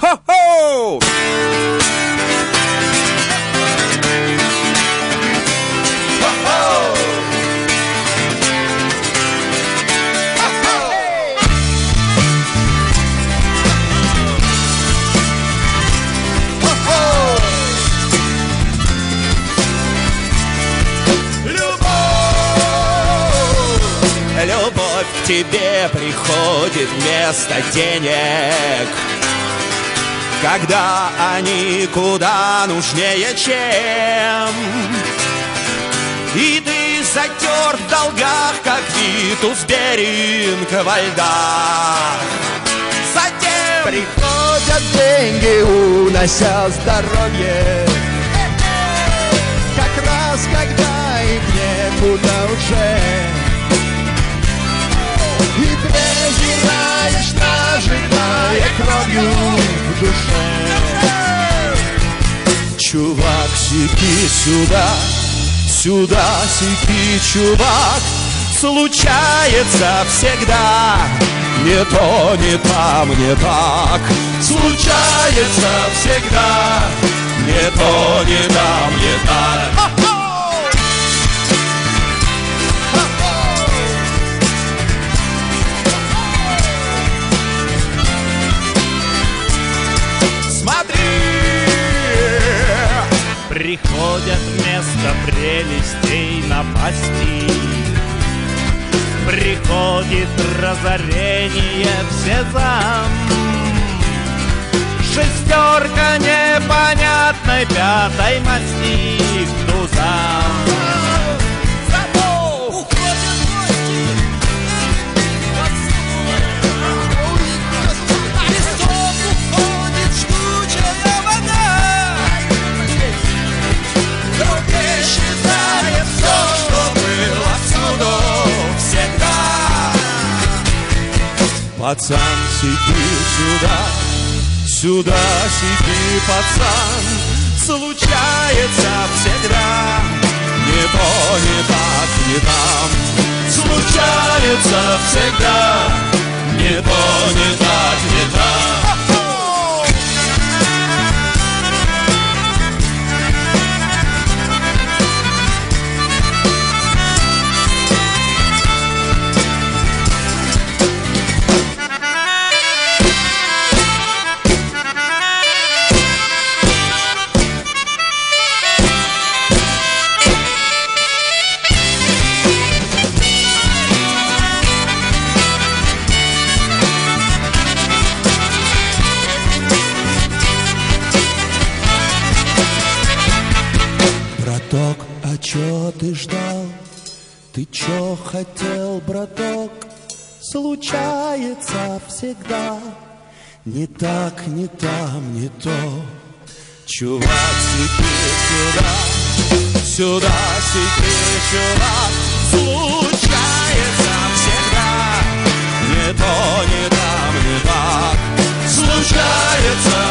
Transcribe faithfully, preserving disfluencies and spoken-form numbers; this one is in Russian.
Хо-хо! Любовь к тебе приходит вместо денег, когда они куда нужнее, чем. И ты затер в долгах, как Витус Беринг во льдах. Затем приходят деньги, унося здоровье, как раз когда их некуда уже. И презираешь, нажитая кровью в душе. Чувак, сиди сюда, сюда сиди, чувак. Случается всегда, не то, не там, не так. Случается всегда, не то, не там, не так. Приходят вместо прелестей напасти, приходит разорение в сезам. Шестерка непонятной пятой масти к тузам. Пацан, сиди сюда, сюда сиди, пацан. Случается всегда, не то, не так, не там. Случается всегда, не то, не так, не там. А чё ты ждал? Ты чё хотел, браток? Случается всегда. Не так, не там, не то. Чувак, сиди сюда, сюда сиди, чувак. Случается всегда, не то, не там, не так. Случается